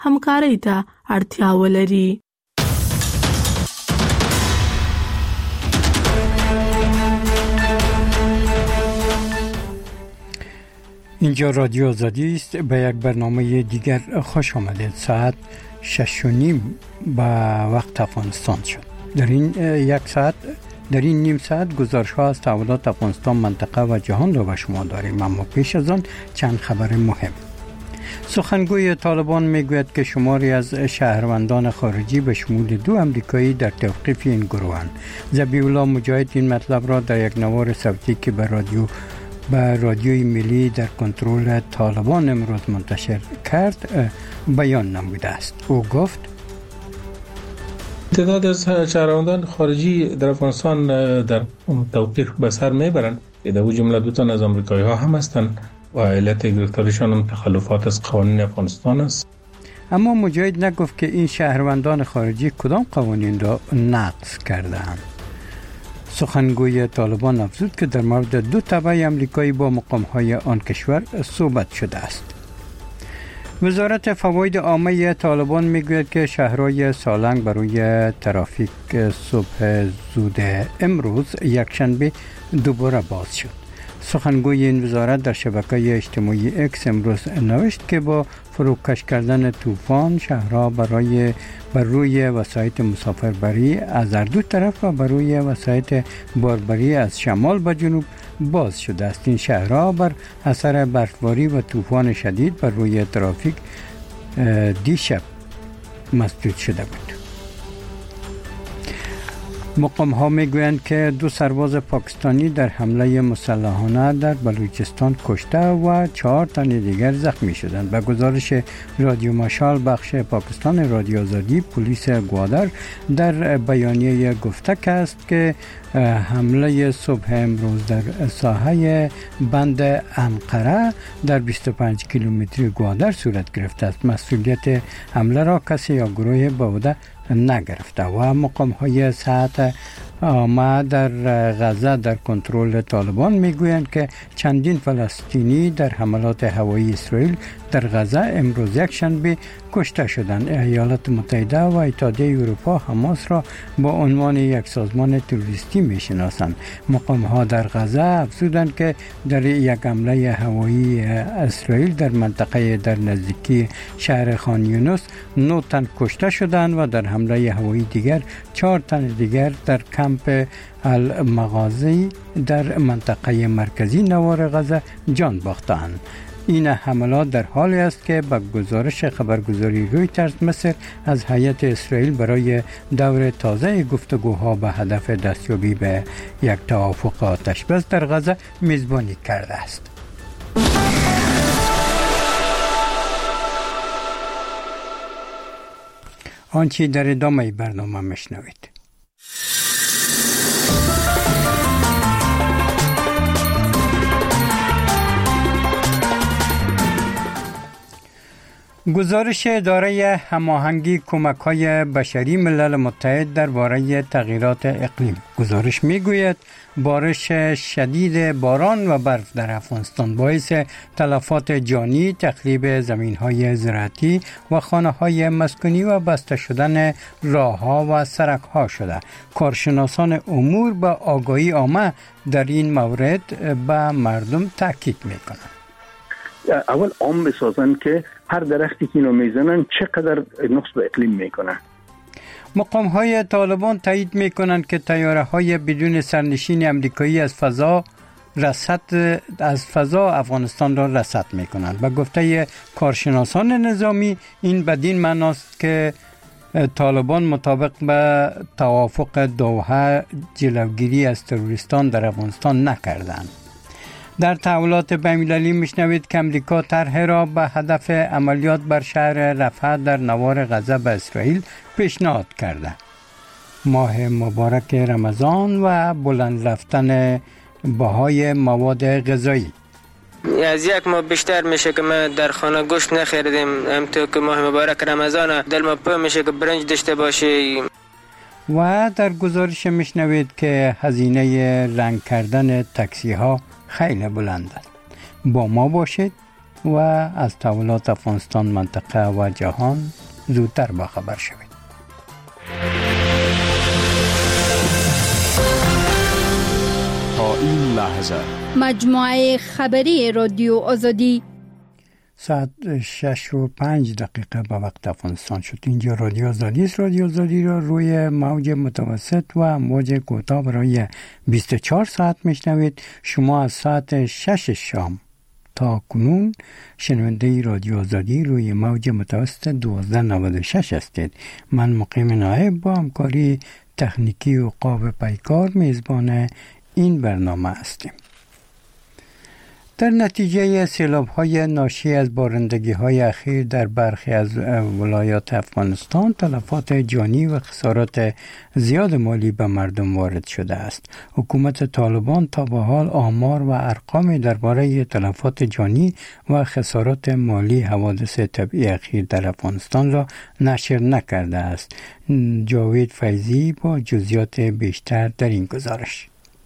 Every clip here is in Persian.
همکارۍ ته اړتیا ولري. اینجا رادیو آزادی است. به یک برنامه دیگر خوش آمدید. ساعت 6:30 به وقت افغانستان شد. در این نیم ساعت گزارش ها از تحولات افغانستان، منطقه و جهان را به شما داریم، اما پیش از آن چند خبر مهم. سخنگوی طالبان میگوید که شماری از شهروندان خارجی به شمول 2 امریکایی در توقیف این گروهند. ذبیح الله مجاهد این مطلب را در یک نوار صوتی که به رادیوی ملی در کنترل طالبان امروز منتشر کرد بیان نموده است. او گفت تعداد از شهروندان خارجی در افغانستان در توقیف به سر میبرند. در او جمله 2 تن از امریکایی ها هم هستند و علت گرفتاریشان هم تخلفات از قوانین افغانستان است. اما مجاهد نگفت که این شهروندان خارجی کدام قوانین را نقض کردند. سخنگوی طالبان افزود که در مورد 2 تبع امریکایی با مقام‌های آن کشور صحبت شده است. وزارت فواید عامه طالبان میگوید که شهرهای سالنگ برای ترافیک صبح زود امروز یکشنبه دوباره باز شد. سخنگوی این وزارت در شبکه اجتماعی اکس امروز نوشت که با فروکش کردن طوفان شهرها بر روی وسایط مسافربری از هر 2 طرف و بر روی وسایط باربری از شمال به جنوب باز شده است. این شهرها بر اثر برفباری و طوفان شدید بر روی ترافیک دیشب مسدود شده بود. مقام ها میگویند که 2 سرباز پاکستانی در حمله مسلحانه در بلوچستان کشته و 4 تن دیگر زخمی شدند. به گزارش رادیو مشال بخش پاکستان رادیو آزادی، پلیس گوادر در بیانیه گفته است که حمله صبح امروز در ساحه بند انقره در 25 کیلومتری گوادر صورت گرفته است. مسئولیت حمله را کسی یا گروه به عهده نگرفته و مقام‌های صحت عامه در غزه در کنترل طالبان میگویند که چندین فلسطینی در حملات هوایی اسرائیل در غزه امروز یکشنبه کشته شدند. ایالات متحده و اتحادیه اروپا حماس را با عنوان یک سازمان تروریستی میشناسند. مقام‌ها در غزه افزودند که در یک حمله هوایی اسرائیل در منطقه در نزدیکی شهر خان یونس 9 تن کشته شدند و در حمله هوایی دیگر 4 تن دیگر در کمپ المغازی در منطقه مرکزی نوار غزه جان باختند. این حملات در حالی است که به گزارش خبرگزاری رویترز مصر از هیئت اسرائیل برای دور تازه گفتگوها به هدف دستیابی به یک توافق آتش‌بس در غزه میزبانی کرده است. آنچه در ادامه برنامه میشنوید. گزارش اداره هماهنگی کمک‌های بشری ملل متحد درباره تغییرات اقلیم. گزارش میگوید بارش شدید باران و برف در افغانستان باعث تلفات جانی، تخریب زمین‌های زراعتی و خانه‌های مسکونی و بسته شدن راه‌ها و سرک‌ها شده. کارشناسان امور به آگاهی عامه در این مورد به مردم تاکید می‌کنند. اول عام بسازن که هر درختی که اینو میزنن چقدر نقص به اقلیم میکنه. مقام های طالبان تایید میکنند که طیاره های بدون سرنشین امریکایی از فضا افغانستان را رصد میکنند. به گفته کارشناسان نظامی این بدین معناست که طالبان مطابق به توافق دوحه جلوگیری از تروریستان در افغانستان نکردند. در تحولات بین‌المللی میشنوید که امریکا طرح را به هدف عملیات بر شهر رفح در نوار غزه به اسرائیل پیشنهاد کرده. ماه مبارک رمضان و بلند رفتن بهای مواد غذایی. از 1 ماه بیشتر میشه که ما در خانه گوشت نخریدیم. همونطور که ماه مبارک رمضان دل ما پر میشه که برنج داشته باشیم. و در گزارش میشنوید که هزینه رنگ کردن تاکسی ها خیلی بلند است. با ما باشید و از تحولات افغانستان، منطقه و جهان زودتر باخبر شوید. تا این لحظه مجموعه خبری رادیو آزادی ساعت 6:05 به وقت افغانستان شد. اینجا رادیو آزادی است. رادیو آزادی را روی موج متوسط و موج کوتاه برای 24 ساعت میشنوید. شما از ساعت 6 شام تا کنون شنونده رادیو آزادی روی موج متوسط 1296 هستید. من مقیم نایب با همکاری تکنیکی و عقاب پیکار میزبان این برنامه هستیم. در نتیجه سیلاب‌های ناشی از بارندگی‌های اخیر در برخی از ولایات افغانستان تلفات جانی و خسارات زیاد مالی به مردم وارد شده است. حکومت طالبان تا به حال آمار و ارقامی درباره تلفات جانی و خسارات مالی حوادث طبیعی اخیر در افغانستان را نشر نکرده است. جاوید فیضی با جزئیات بیشتر در این گزارش.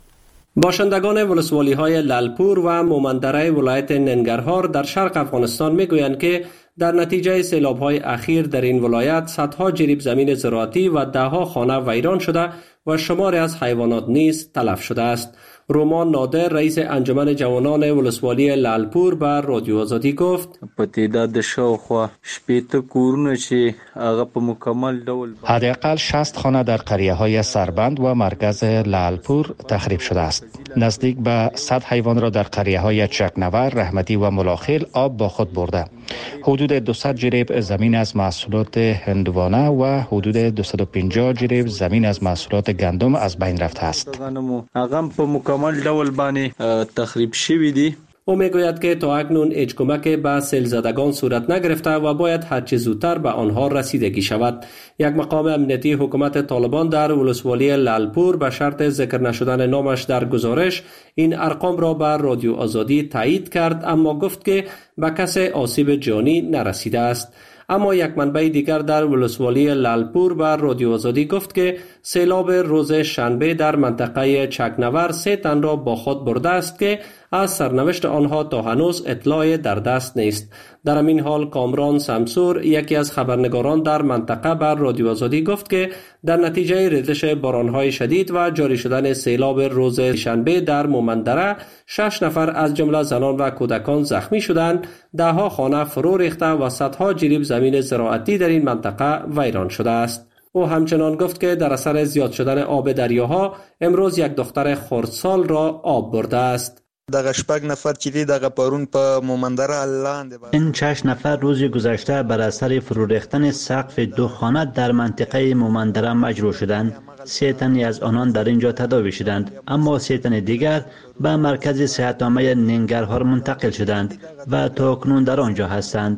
باشندگان ولسوالی‌های لالپور و مومندره ولایت ننگرهار در شرق افغانستان می‌گویند که در نتیجه سیلاب‌های اخیر در این ولایت صدها جریب زمین زراعتی و ده‌ها خانه ویران شده و شماری از حیوانات نیز تلف شده است. رومان نادر رئیس انجمن جوانان ولسوالی لالپور به رادیو آزادی گفت په تعداد شاوخوا 80 کورونه چې هغه په مکمل ډول حداقل 60 خانه در قریه‌های سربند و مرکز لالپور تخریب شده است. نزدیک به 100 حیوان را در قریه‌های چکنور، رحمتی و ملاخیل آب با خود برده. حدود 200 جریب زمین از محصولات هندوانه و حدود 250 جریب زمین از محصولات گندم از بین رفته است. هغه په مکمل ډول باندې تخریب شوی دی. او میگوید که تا اکنون هیچ کمک به سیل زدگان صورت نگرفته و باید هرچه زودتر به آنها رسیدگی شود. یک مقام امنیتی حکومت طالبان در ولسوالی لالپور به شرط ذکر نشدن نامش در گزارش این ارقام را به رادیو آزادی تایید کرد، اما گفت که به کسی آسیب جانی نرسیده است. اما یک منبع دیگر در ولسوالی لالپور به رادیو آزادی گفت که سیلاب روز شنبه در منطقه چکنور 3 تن را با خود برده است که از سرنوشت آنها تا هنوز اطلاعی در دست نیست. در همین حال کامران سمسور یکی از خبرنگاران در منطقه بر رادیو آزادی گفت که در نتیجه ریزش بارانهای شدید و جاری شدن سیلاب روز شنبه در مومندره 6 نفر از جمله زنان و کودکان زخمی شدند، 10 خانه فرو ریخته و صدها جریب زمین زراعتی در این منطقه ویران شده است. او همچنان گفت که در اثر زیاد شدن آب دریاها امروز یک دختر خردسال را آب برده است. دغه شپږ نفر چې دی دغه پرون په مومندره لاندې این 6 نفر روز گذشته بر اثر فرو ریختن سقف 2 خانه در منطقه مومندره مجروح شدند. 3 تن از آنان در اینجا تداوی شدند، اما 3 تن دیگر به مرکز صحت عامه ننگرهار منتقل شدند و تا اکنون در آنجا هستند.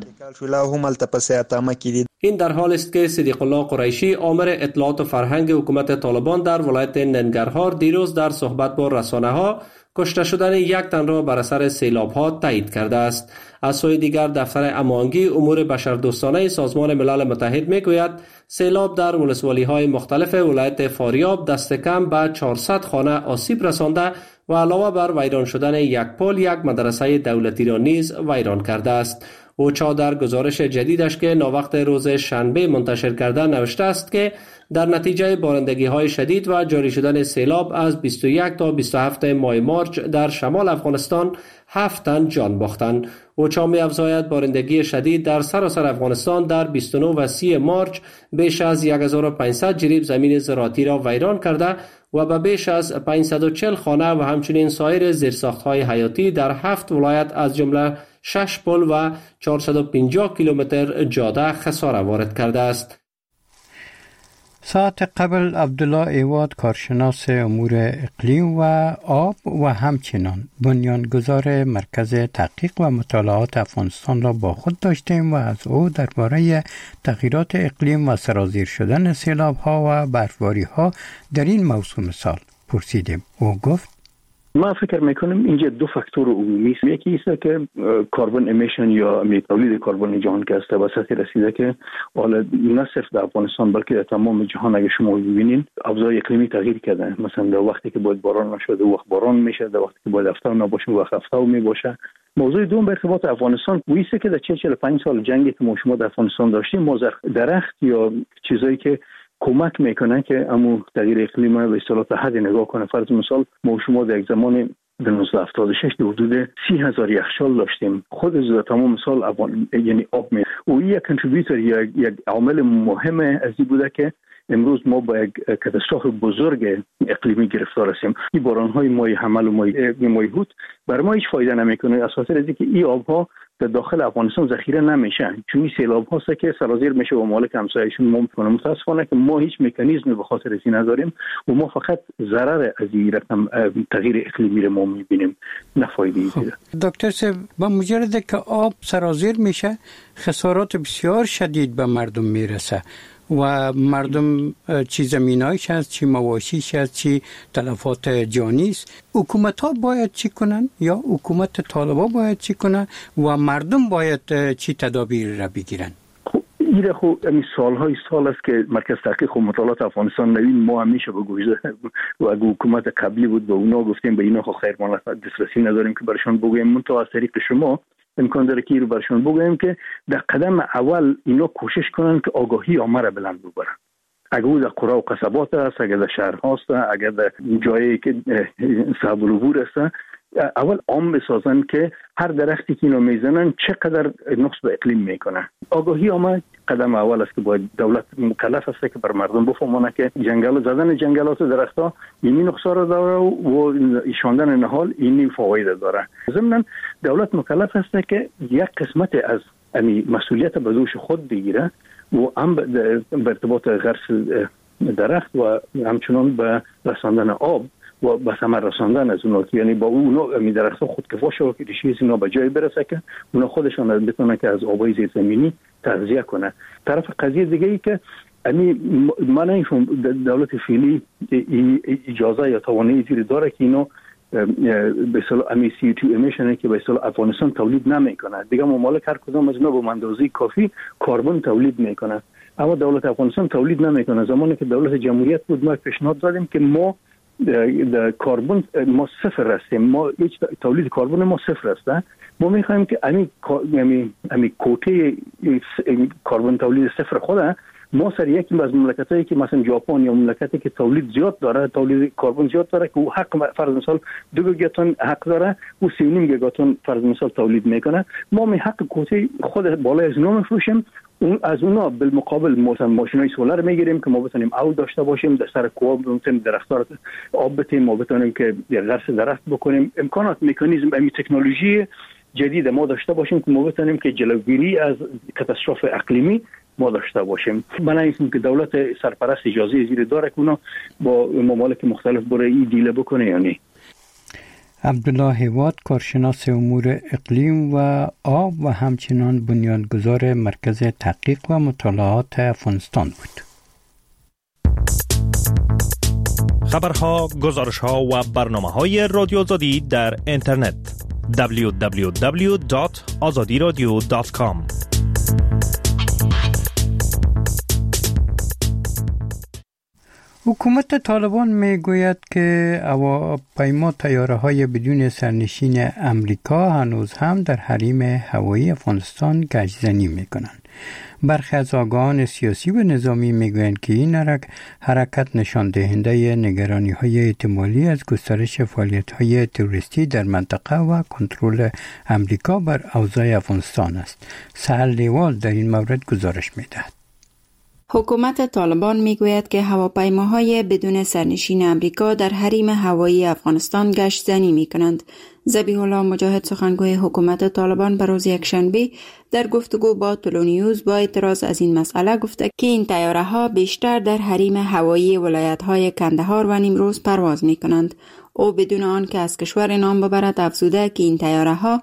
این در حال است که صدیق الله قریشی آمر اطلاعات و فرهنگ حکومت طالبان در ولایت ننگرهار دیروز در صحبت با رسانه ها کشته شدن 1 تن را بر اثر سیلاب ها تایید کرده است. از سوی دیگر دفتر امانگی امور بشردوستانه سازمان ملل متحد میگوید سیلاب در ولسوالی های مختلف ولایت فاریاب دست کم به 400 خانه آسیب رسانده و علاوه بر ویران شدن 1 پل 1 مدرسه دولتی را نیز ویران کرده است. اوچا در گزارش جدیدش که ناوقت روز شنبه منتشر کرده نوشته است که در نتیجه بارندگی‌های شدید و جاری شدن سیلاب از 21 تا 27 ماه مارچ در شمال افغانستان 7 تن جان باختند. اوچا می‌افزاید بارندگی شدید در سراسر افغانستان در 29 و 30 مارچ بیش از 1500 جریب زمین زراعتی را ویران کرده و به بیش از 540 خانه و همچنین سایر زیرساخت‌های حیاتی در 7 ولایت از جمله 6 پل و 450 کیلومتر جاده خسارت وارد کرده است. ساعت قبل عبدالله ایواد کارشناس امور اقلیم و آب و همچنان بنیانگذار مرکز تحقیق و مطالعات افغانستان را با خود داشتیم و از او درباره تغییرات اقلیم و سرازیر شدن سیلاب ها و برفباری ها در این موسم سال پرسیدیم. او گفت ما فکر میکنم اینجا دو فاکتور عمومی است. یکی است که کربن امیشن یا تولید کربن جهان که است به سطح رسیده که حالا نه صرف در افغانستان بلکه در تمام جهان اگه شما ببینید اوضاع اقلیمی تغییر کرده. مثلا در وقتی که باید باران نشده وقت باران میشه، در وقتی که باید هفته نباشه وقت هفته میباشه. موضوع دوم به ارتباط افغانستان ویسه که در 45 سال جنگی که ما شما در افغانستان داشتیم ما درخت یا چیزایی که کمک میکنه که امو تغییر اقلیم به اصطلاح تا حد نگاه کنه. فرض مثال ما شما در یک زمان در 1976 در حدود 30,000 یخچال داشتیم. خود از تمام سال یعنی آب می و یک کانتریبیوتور یا یک عامل مهم از این بوده که امروز ما با یک کاتاستروف بزرگ اقلیمی گرفتار هستیم. این باران‌های ماه حمل و ماه هوت بر ما هیچ فایده نمیکنه از خاطر اینکه این آب‌ها در داخل افغانستان ذخیره نمیشه، چون این سیلاب هاست که سرازیر میشه و مالک همسایه‌شون ما میکنه. متاسفانه که ما هیچ مکانیزمی به خاطر از این نداریم و ما فقط ضرر از این رقم تغییر اقلیمی رو ما میبینیم، نه فایده ای. دکتر صاحب با مجرد که آب سرازیر میشه خسارات بسیار شدید به مردم میرسه و مردم چی زمینایش هست، چی مواشیش هست، چی تلفات جانی است. حکومت ها باید چی کنن یا حکومت طالبا باید چی کنن و مردم باید چی تدابیر را بگیرن؟ این این سالهای سال است که مرکز تحقیق و مطالعات افغانستان نوین ما همیشه بگویده و اگه حکومت قبلی بود به اونا گفتیم به اینا خیر ما دسترسی نداریم که برشان بگویم. من تا از طریق شما امکان داره که رو برشون بگویم که در قدم اول اینا کوشش کنن که آگاهی عامه را بلند ببرن. اگر او در قرى و قصبات است، اگر در شهر هاست، اگر در جایی که صعب العبور است، اول عام بسازن که هر درختی که اینا میزنن چقدر نقص به اقلیم میکنه. آگاهی عامه قدم اول است که باید دولت مکلف است که بر مردم بفهمونه که زدن جنگلات و درختها اینی نقصا را داره و ایشاندن نهال اینی فواید داره. ضمن دولت مکلف است که یک قسمت از مسئولیت به دوش خود بگیره و هم به ارتباط غرس درخت و همچنان به رساندن آب و به ثمر رساندن از اونا، یعنی با اونا می درختها خودکفا شو که ریشه اینا به جای برسه که اونا خودشان بتونن که از آبای زیر زمینی تغذیه کنه. طرف قضیه دیگه ای که من نمی‌فهم دولت فعلی اجازه یا توانایی زیر داره که اینا به اصطلاح CO2 امیشن که به اصطلاح افغانستان تولید نمیکنه. دیگه ممالک هر کدام از اینا به اندازه کافی کربن تولید میکنه، اما دولت افغانستان تولید نمیکنه. زمانی که دولت جمهوریت بود ما پیشنهاد دادیم که ما در کربن ما صفر هستیم، ما هیچ تولید کربن ما صفر هست. ما میخوایم که امی کوته کربن تولید صفر خوده ما سر یکی از مملکتایی که مثلا ژاپن یا مملکتی که تولید زیاد داره، تولید کربن زیاد داره که حق فرض مثال 2 گیگاتن حق داره و 3.5 گیگاتن فرض مثال تولید میکنه. ما می حق کوته خود بالای از 9 میفروشیم، اون از اونا بالمقابل مثلا ماشینای سولار میگیریم که ما بتونیم آب داشته باشیم، در سر کوه بتونیم درخت‌ها آب بدیم، ما بتونیم که غرس درخت بکنیم. امکانات مکانیزم امی تکنولوژی جدید ما داشته باشیم که ما بتونیم که جلوگیری از کاتاستروف اقلیمی ما داشته باشیم. من اینکه که دولت سرپرست اجازه زیر داره که اونا با ممالک مختلف برای این دیل بکنه یا نه. عبدالله هیواد کارشناس امور اقلیم و آب و همچنان بنیانگذار مرکز تحقیق و مطالعات افغانستان بود. خبرها، گزارشها و برنامه‌های رادیو آزادی در اینترنت www.azadiradio.com. حکومت طالبان میگوید که هواپیما طیاره‌های بدون سرنشین امریکا هنوز هم در حریم هوایی افغانستان گشت‌زنی میکنند. برخی از آگاهان سیاسی و نظامی میگویند که این حرکت نشان دهنده نگرانی‌های احتمالی از گسترش فعالیت‌های تروریستی در منطقه و کنترل امریکا بر اوضاع افغانستان است. سهل لیوال در این مورد گزارش می‌دهد. حکومت طالبان میگوید که هواپیماهای بدون سرنشین امریکا در حریم هوایی افغانستان گشت زنی می کنند. ذبیح الله مجاهد سخنگوی حکومت طالبان به روز یکشنبه در گفتگو با تلونیوز با اعتراض از این مسئله گفته که این طیاره ها بیشتر در حریم هوایی ولایت های کندهار و نیمروز پرواز می کنند. او بدون آن که از کشور نام ببرد افزوده که این طیاره ها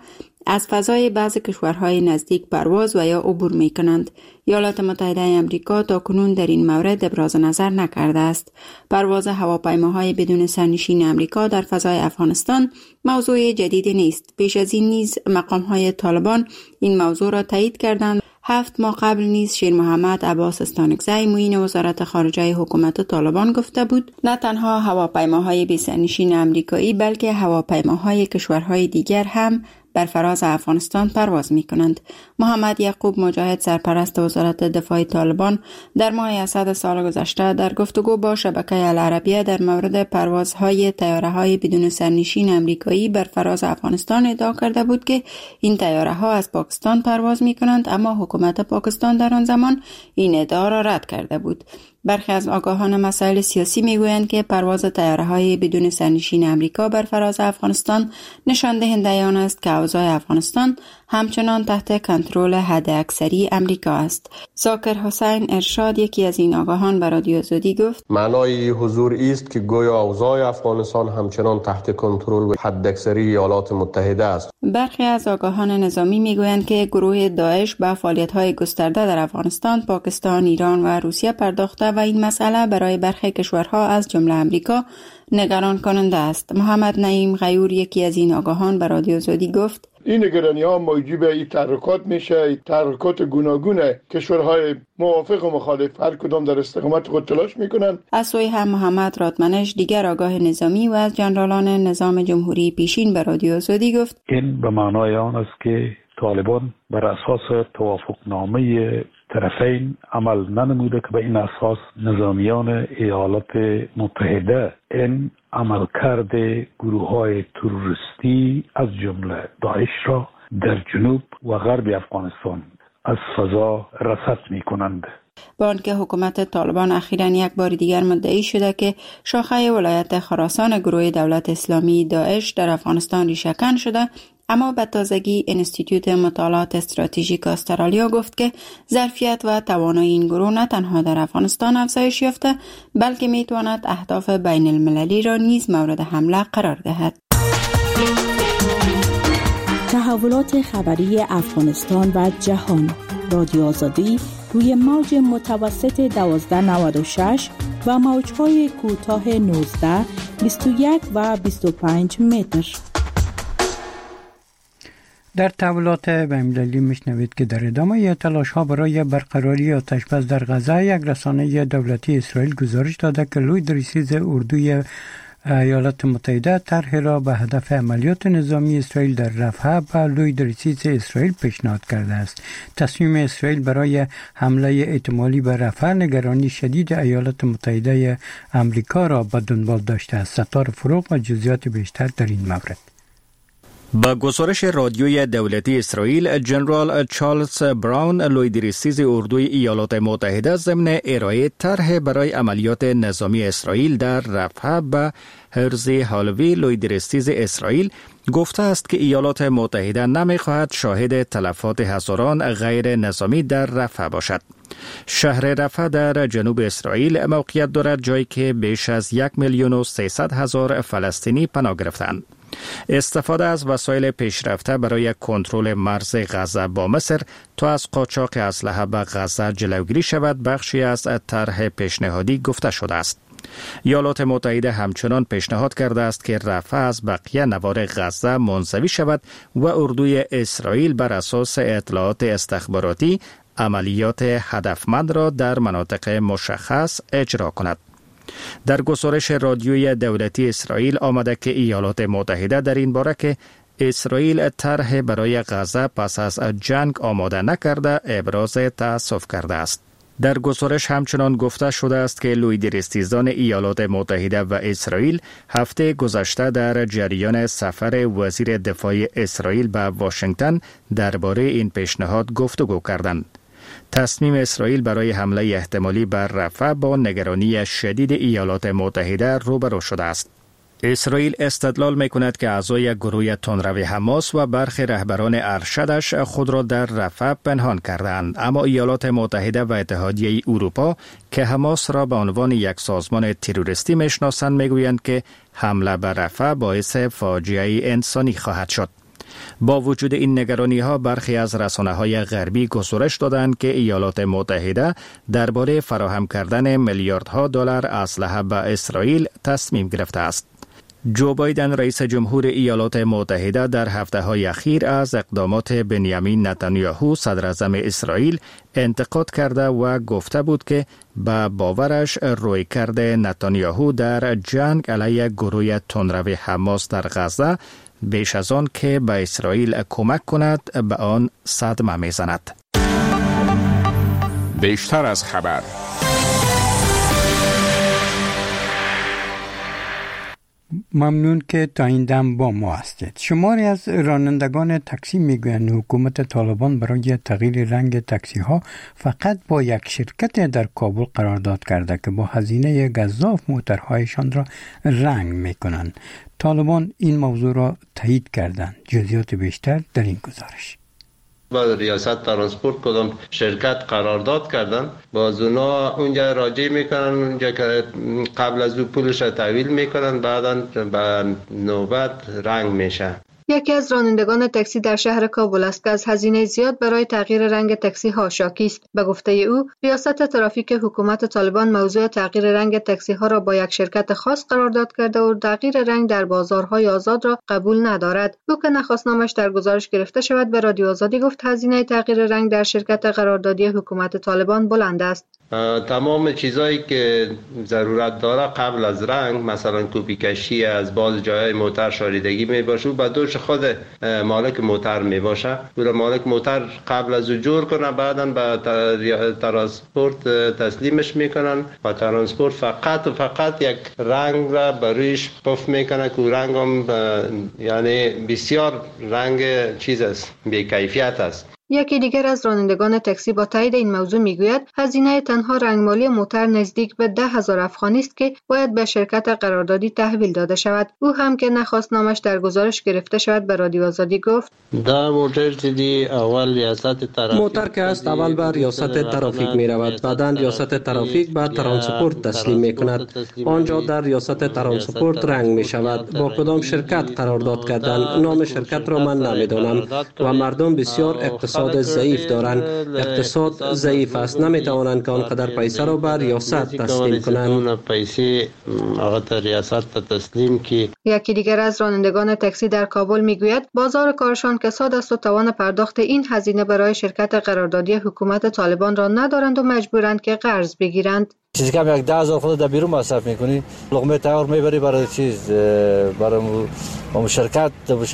از فضای بعضی کشورهای نزدیک پرواز و یا عبور می کنند. ایالات متحده آمریکا تاکنون در این مورد ابراز نظر نکرده است. پرواز هواپیماهای بدون سرنشین آمریکا در فضای افغانستان موضوع جدیدی نیست. پیش از این نیز مقامهای طالبان این موضوع را تایید کردند. 7 ماه قبل نیز شیر محمد عباس استانکزی معین وزارت خارجه حکومت طالبان گفته بود نه تنها هواپیماهای بی‌سرنشین آمریکایی بلکه هواپیماهای کشورهای دیگر هم بر فراز افغانستان پرواز می کنند. محمد یعقوب مجاهد سرپرست وزارت دفاع طالبان در ماه اسد سال گذشته در گفتگو با شبکه العربیه در مورد پروازهای طیاره‌های بدون سرنشین آمریکایی بر فراز افغانستان ادعا کرده بود که این طیاره‌ها از پاکستان پرواز می کنند، اما حکومت پاکستان در آن زمان این ادعا را رد کرده بود. برخی از آگاهان مسائل سیاسی میگویند که پرواز طیاره‌های بدون سرنشین آمریکا بر فراز افغانستان نشان دهنده آن است که اوضاع افغانستان همچنان تحت کنترل حداکثری آمریکا است. ذاکر حسین ارشاد یکی از این آگاهان به رادیو آزادی گفت معنای حضور است که گویا اوضاع افغانستان همچنان تحت کنترل و حداکثری ایالات متحده است. برخی از آگاهان نظامی میگویند که گروه داعش به فعالیت‌های گسترده در افغانستان، پاکستان، ایران و روسیه پرداخته و این مسئله برای برخی کشورها از جمله آمریکا نگران کننده است. محمد نعیم غیور یکی از این آگاهان به رادیو آزادی گفت این نگرانی‌ها موجب این تحرکات میشه، تحرکات گوناگون کشورهای موافق و مخالف هر کدام در استقامت خود تلاش میکنند. از سوی هم محمد رادمنش دیگر آگاه نظامی و از جنرالان نظام جمهوری پیشین به رادیو آزادی گفت این به معنای آن است که طالبان بر اساس توافقنامه طرفین عمل ننموده که به این اساس نظامیان ایالات متحده این عملکرد گروه‌های تروریستی از جمله داعش را در جنوب و غرب افغانستان از فضا رصد می‌کنند. با آنکه حکومت طالبان اخیراً یک بار دیگر مدعی شده که شاخه ولایت خراسان گروه دولت اسلامی داعش در افغانستان ریشه‌کن شده، اما به تازگی انستیتوت مطالعات استراتژیک استرالیا گفت که ظرفیت و توانایی این گروه نه تنها در افغانستان افزایش یافته بلکه میتواند اهداف بین المللی را نیز مورد حمله قرار دهد. تحولات خبری افغانستان و جهان. رادیو آزادی روی موج متوسط 1296 و موج‌های کوتاه 19 21 و 25 متر. در تحولات بین‌المللی میشنوید که در ادامه تلاش‌ها برای برقراری آتش‌بس در غزه، یک رسانه دولتی اسرائیل گزارش داده که لوید ریسیز اردوی ایالات متحده طرح را به هدف عملیات نظامی اسرائیل در رفح به لوید ریسیز اسرائیل پیشنهاد کرده است. تصمیم اسرائیل برای حمله احتمالی به رفح نگرانی شدید ایالات متحده آمریکا را به دنبال داشته است. ستار فروغ و جزئیات بیشتر در این مورد. با گزارش رادیوی دولتی اسرائیل، جنرال چارلز براون لوید ریسیز اردوی ایالات متحده ضمن ارائه طرح برای عملیات نظامی اسرائیل در رفح به هرزی هالوی لوید ریسیز اسرائیل گفته است که ایالات متحده نمی‌خواهد شاهد تلفات هزاران غیر نظامی در رفح باشد. شهر رفح در جنوب اسرائیل موقعیت دارد، جایی که بیش از 1,300,000 فلسطینی پناه گرفتند. استفاده از وسایل پیشرفته برای کنترل مرز غزه با مصر تا از قاچاق اسلحه به غزه جلوگیری شود بخشی از طرح پیشنهادی گفته شده است. ایالات متحده همچنان پیشنهاد کرده است که رفح از بقیه نوار غزه منزوی شود و اردوی اسرائیل بر اساس اطلاعات استخباراتی عملیات هدفمند را در مناطق مشخص اجرا کند. در گزارش رادیوی دولتی اسرائیل آمده که ایالات متحده در این باره که اسرائیل طرح برای غزه پس از جنگ آماده نکرده ابراز تأسف کرده است. در گزارش همچنان گفته شده است که لوید ریسیزان ایالات متحده و اسرائیل هفته گذشته در جریان سفر وزیر دفاع اسرائیل به واشنگتن درباره این پیشنهاد گفتگو کردند. تصمیم اسرائیل برای حمله احتمالی بر رفح با نگرانی شدید ایالات متحده روبرو شده است. اسرائیل استدلال می‌کند که اعضای گروه تندرو حماس و برخی رهبران ارشدش خود را در رفح پنهان کردند، اما ایالات متحده و اتحادیه اروپا که حماس را به عنوان یک سازمان تروریستی میشناسند میگویند که حمله بر رفح باعث فاجعه انسانی خواهد شد. با وجود این نگرانی ها برخی از رسانه های غربی گزارش دادند که ایالات متحده درباره فراهم کردن میلیاردها دلار اسلحه به اسرائیل تصمیم گرفته است. جو بایدن رئیس جمهور ایالات متحده در هفته‌های اخیر از اقدامات بنیامین نتانیاهو صدر اعظم اسرائیل انتقاد کرده و گفته بود که به باورش رویکرد نتانیاهو در جنگ علیه گروه تندرو حماس در غزه بیش از آن که به اسرائیل کمک کند به آن صدمه میزند. بیشتر از خبر. ممنون که تا این دم با ما هستید. شماری از رانندگان تاکسی میگویند حکومت طالبان برای تغییر رنگ تاکسی ها فقط با یک شرکت در کابل قرارداد کرده که با هزینه گزاف موترهایشان را رنگ میکنند. طالبان این موضوع را تایید کردند. جزئیات بیشتر در این گزارش. با ریاست ترانسپورت کدام شرکت قرارداد کردن، باز اونا اونجا راجع میکنن، اونجا که قبل از او پولش را تحویل میکنن، بعدا به نوبت رنگ میشه. یکی از رانندگان تاکسی در شهر کابل است که از هزینه زیاد برای تغییر رنگ تاکسی ها شاکی است. به گفته او، ریاست ترافیک حکومت طالبان موضوع تغییر رنگ تاکسی ها را با یک شرکت خاص قرارداد کرده و تغییر رنگ در بازارهای آزاد را قبول ندارد. او که نخواستنامش در گزارش گرفته شود به رادیو آزادی گفت هزینه تغییر رنگ در شرکت قراردادی حکومت طالبان بلند است. تمام چیزایی که ضرورت داره قبل از رنگ، مثلا کوپی کشی از باز جای موتر شاریدگی می باشه، با دوش خود مالک موتر می باشه. مالک موتر قبل از او جور کنه، بعدا به ترانسپورت تسلیمش میکنن و ترانسپورت فقط یک رنگ را برویش پف میکنه که رنگ هم یعنی بسیار رنگ چیز است، بی کیفیت است. یکی دیگر از رانندگان تاکسی با تایید این موضوع میگوید هزینه تنها رنگمالی موتر نزدیک به 10,000 افغانی است که باید به شرکت قراردادی تحویل داده شود. او هم که نخواست نامش در گزارش گرفته شود به رادیو آزادی گفت در موتر دیدی اول ریاست ترافیک موتر که است اول به ریاست ترافیک می رود، بعدا ریاست ترافیک به ترانسپورت تسلیم می کند. آنجا در ریاست ترانسپورت رنگ می شود. با کدام شرکت قرارداد کردن نام شرکت را من نمیدانم و مردم بسیار اقتصاد ضعیف دارند. اقتصاد ضعیف است، نمیتوانند که آنقدر پیسه را به ریاست تسلیم کنند. یکی دیگر از رانندگان تاکسی در کابل میگوید بازار کارشان کساد است و توان پرداخت این هزینه برای شرکت قراردادی حکومت طالبان را ندارند و مجبورند که قرض بگیرند. چیزی کم یک 10,000 خود در بیرون مصرف میکنی، لقمه تیار میبری برای چیز، برای شرکت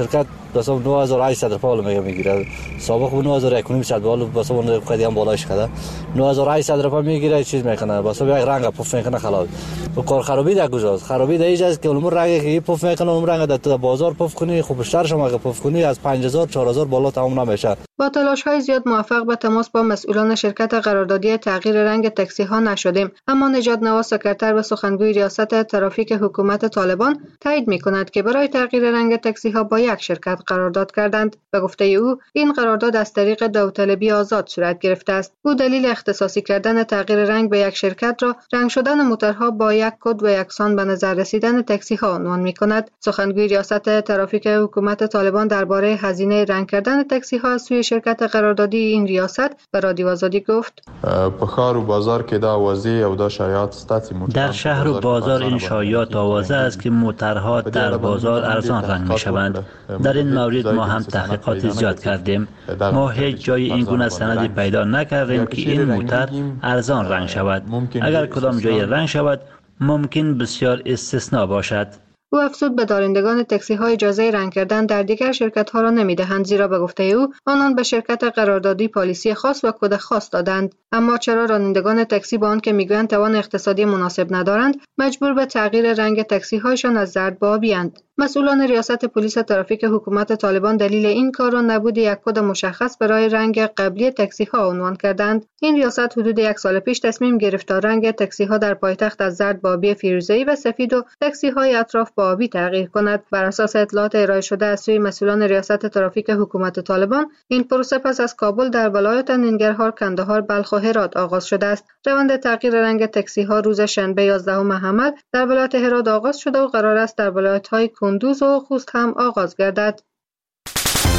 مثلا 9800 روپیه میگیره. سابق 9100 بالو مثلا اون قدیم بالاش کرده 9800 روپیه میگیره، چیز میکنه واسه یک رنگ پف میکنه خلاص. و کار خرابی در کجاست؟ خرابی در اینجاست که اون رنگی که پف میکنه اون رنگ در بازار پف کنی، خب بیشتر شما اگه پف کنی از 5000 4000 بالا تمام نمیشه. با تلاش‌های زیاد موفق به تماس با مسئولان شرکت قراردادی تغییر رنگ تاکسی ها نشدیم، اما نژاد نواز سکرتر و سخنگوی ریاست ترافیک حکومت طالبان تایید می‌کند که برای تغییر رنگ تاکسی ها با یک شرکت قرارداد کردند. به گفته او این قرارداد از طریق داوطلبی آزاد صورت گرفته است. او دلیل اختصاصی کردن تغییر رنگ به یک شرکت را رنگ شدن موترها با یک کد و یکسان به نظر رسیدن تاکسی ها عنوان می‌کند. سخنگوی ریاست ترافیک حکومت طالبان درباره هزینه رنگ کردن تاکسی ها از سوی شرکت قراردادی این ریاست به رادیو آزادی گفت په ښار و بازار کې دا واضح او دا شایعات ستاسو موټر در شهر و بازار این شایعات آوازه است که موترها در بازار ارزان رنگ می‌شوند. در این مورد ما هم تحقیقات زیاد کردیم. ما هیچ جای این گونه سندی پیدا نکردیم که این موتر ارزان رنگ شود. اگر کدام جای رنگ شود ممکن بسیار استثنا باشد. او افزود به دارندگان تاکسی ها اجازه رنگ کردن در دیگر شرکت ها را نمیدهند، زیرا به گفته او آنان به شرکت قراردادی پالیسی خاص و کد خاص دادند. اما چرا رانندگان تاکسی با آنکه میگویند توان اقتصادی مناسب ندارند مجبور به تغییر رنگ تاکسی هایشان از زرد به آبی اند؟ مسئولان ریاست پلیس ترافیک حکومت طالبان دلیل این کار را نبود یک کد مشخص برای رنگ قبلی تاکسی ها عنوان کردند. این ریاست حدود یک سال پیش تصمیم گرفت تا رنگ تاکسی ها در پایتخت از زرد به آبی فیروزه‌ای و سفید و تاکسی های اطراف به آبی تغییر کند. بر اساس اطلاعات ارائه شده از سوی مسئولان ریاست ترافیک حکومت طالبان این پروسه پس از کابل در ولایت ننگرهار، کندهار، بلخ و هرات آغاز شده است. روند تغییر رنگ تاکسی ها روز شنبه 11 حمل در ولایت هرات آغاز شده و قرار است در ولایت‌های کندوز و خوست هم آغاز گردد.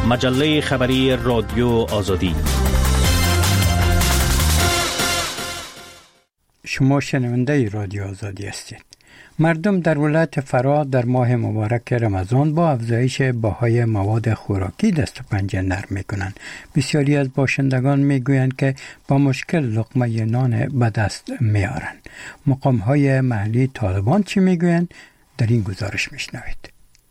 مجله خبری رادیو آزادی. شما شنونده رادیو آزادی هستید. مردم در ولایت فرا در ماه مبارک رمضان با افزایش بهای مواد خوراکی دست و پنجه نرم میکنند. بسیاری از باشندگان میگویند که با مشکل لقمه نان به دست میارند. مقام‌های محلی طالبان چی میگویند؟ در این گزارش میشنوید.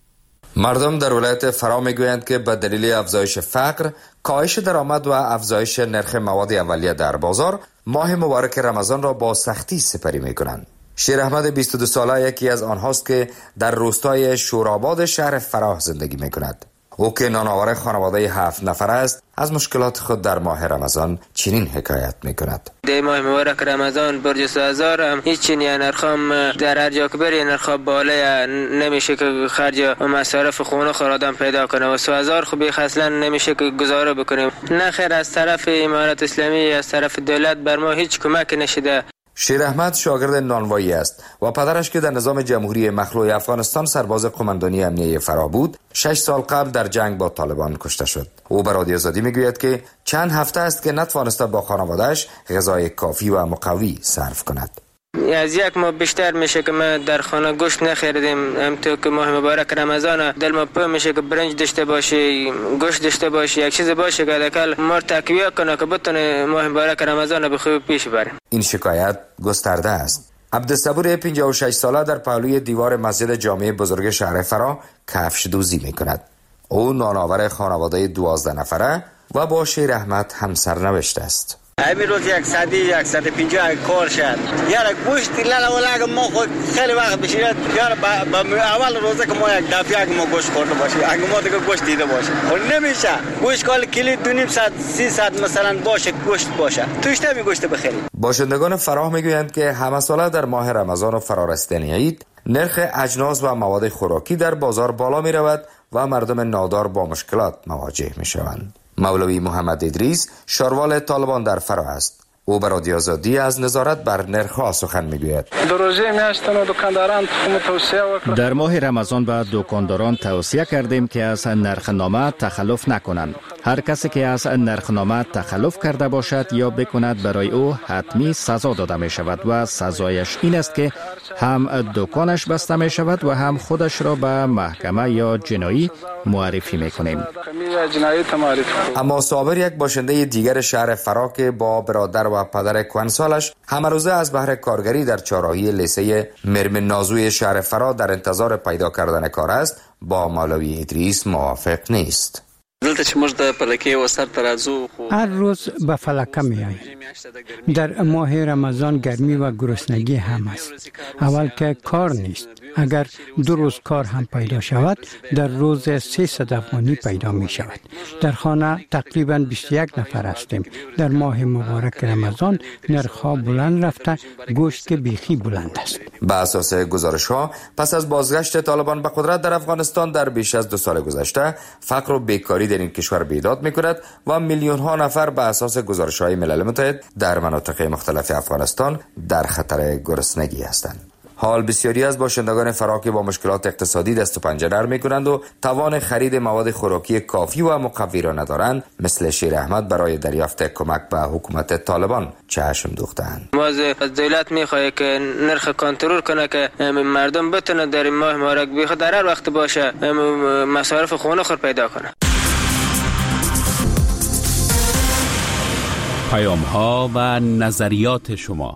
مردم در ولایت فرا میگویند که به دلیل افزایش فقر، کاهش درآمد و افزایش نرخ مواد اولیه در بازار، ماه مبارک رمضان را با سختی سپری میکنند. شیر احمد 22 ساله یکی از آنهاست که در روستای شوراباد شهر فراه زندگی میکند. او که نانآور خانواده 7 نفر است، از مشکلات خود در ماه رمضان چنین حکایت میکند. در ماه مبارک رمضان برج سازار هم هیچ نرخام در هر جا که بری نرخ بالا نمیشه که خرج و مصارف خونه خور آدم پیدا کنه و سازار خوبی اصلا نمیشه که گزاره بکنیم. نه خیر از طرف امارت اسلامی از طرف دولت بر ما هیچ کمک نشده. شیر احمد شاگرد نانوایی است و پدرش که در نظام جمهوری مخلوع افغانستان سرباز قماندانی امنیه فراه بود، 6 سال قبل در جنگ با طالبان کشته شد. او به رادیو آزادی میگوید که چند هفته است که نتوانسته با خانواده‌اش غذای کافی و مقوی صرف کند. از یک ماه بیشتر میشه که ما در خانه گوشت نخریدیم. همونطور که ماه مبارک رمضان دل ما پر میشه که برنج داشته باشی، گوشت داشته باشی، یک چیز باشه که حداقل ما تقویت کنه که بتونه ماه مبارک رمضان به خوبی پیش بره. این شکایت گسترده است. عبدالصبور 56 ساله در پهلوی دیوار مسجد جامع بزرگ شهر فرا کفش دوزی میکند. او نانآور خانواده 12 نفره و با شیر احمد همسرنوشت است. همین روز 150 کار شد. یارا گوشت لالا ما خود خیلی وقت بشید. یارا اول روزه که ما یک دفعه که ما گوشت خورده باشیم، اگه ما دیگه گوشت دیده باشیم، خب نمیشه. گوشت کال کیلو 2.5 ساعت 3 ساعت مثلا باشه گوشت باشه. توش نمی گوشت بخرید. باشندگان فراه میگویند که همه ساله در ماه رمضان و فرارسیدن عید نرخ اجناس و مواد خوراکی در بازار بالا می رود و مردم نادار با مشکلات مواجه می شوند. مولوی محمد ادریس شاروال طالبان در فرا است. او به رادیو آزادی از نظارت بر نرخ‌ها سخن میگوید. در ماه رمضان به دکانداران توصیه کردیم که از نرخنامه تخلف نکنند. هر کسی که از نرخنامه تخلف کرده باشد یا بکند برای او حتمی سزا داده می شود و سزایش این است که هم دکانش بسته می شود و هم خودش را به محکمه یا جنایی معرفی می کنیم. اما صابر یک باشنده دیگر شهر فرا که با برادر و پدر کهنسالش همه روزه از بهر کارگری در چهارراهی لیسه مرم نازوی شهر فرا در انتظار پیدا کردن کار است، با مولوی ادریس موافق نیست. هر روز به فلکه می آییم. در ماه رمضان گرمی و گرسنگی هم است. اول که کار نیست. اگر 2 روز کار هم پیدا شود، در روز 300 افغانی پیدا می شود. در خانه تقریبا 21 نفر هستیم. در ماه مبارک رمضان نرخ‌ها بلند رفته، گوشت که بیخی بلند است. به اساس گزارش‌ها پس از بازگشت طالبان به قدرت در افغانستان در بیش از 2 سال گذشته، فقر و بیکاری در این کشور بیداد می‌کند و میلیون‌ها نفر به اساس گزارش‌های ملل متحد در مناطق مختلف افغانستان در خطر گرسنگی هستند. حال بسیاری از باشندگان فرا که با مشکلات اقتصادی دست و پنجه نرم می‌کنند و توان خرید مواد خوراکی کافی و مقوی را ندارند، مثل شیر احمد برای دریافت کمک به حکومت طالبان چشم دوختند. ما از دولت می‌خواهیم که نرخ کنترل کنه که مردم بتونن در این ماه مبارک بیخود در هر وقت باشه مصارف خونه خود پیدا کنه. پیام‌ها و نظریات شما.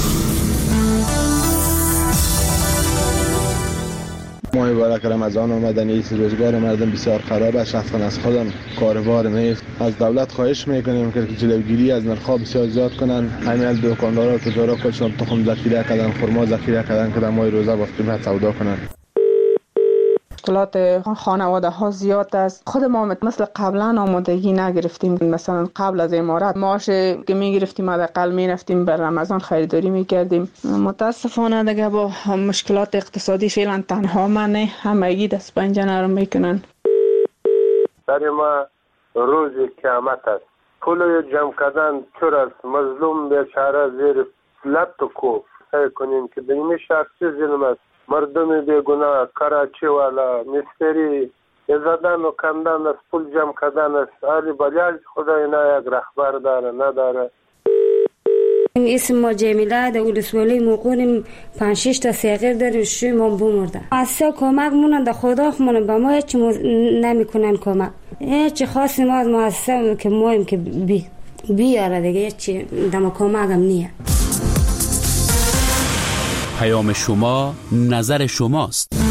ماه مبارک رمضان آمدن، این روزگار مردم بسیار خراب است. شخصا از خودم کاروبار نیست. از دولت خواهش میکنیم که جلوگیری از نرخ‌ها بسیار زیاد کنن. همین دکاندارا و تجارا خودشون تخم ذخیره کردن، خرما ذخیره کردن که در ماه روزه با قیمت سودا کنن. مشکلات خانواده ها زیاد است. خود ما مثل قبلا آمادگی نگرفتیم. مثلا قبل از امارت معاش که میگرفتیم حداقل میرفتیم بر رمضان خریداری میکردیم. متاسفانه دیگه با مشکلات اقتصادی فعلا تنها من همگی دست پنجه نرم میکنن. در ما روز قیامت است. پول جمع کردن چور است. مظلوم بیچاره زیر لب تو کو کنیم که به این شخصی ظلم است. مردم بیگناه، کراچی والا، مستری، زدن و کندن است، پول جمع کردن است. آری بلیال خدا اینا یک رهبر داره نداره. اسم ما جمیله در ولسوالی موقعیم 5-6 تا صغیر داریم، شوی ما بمرده. اصلا کمک مونن در خدا خمونن به ما هیچ نمیکنن کمک. هیچ خاصی ما از مؤسسه که مایم که بیاره دیگه هیچ دم کمک هم نیه. پیام شما نظر شماست.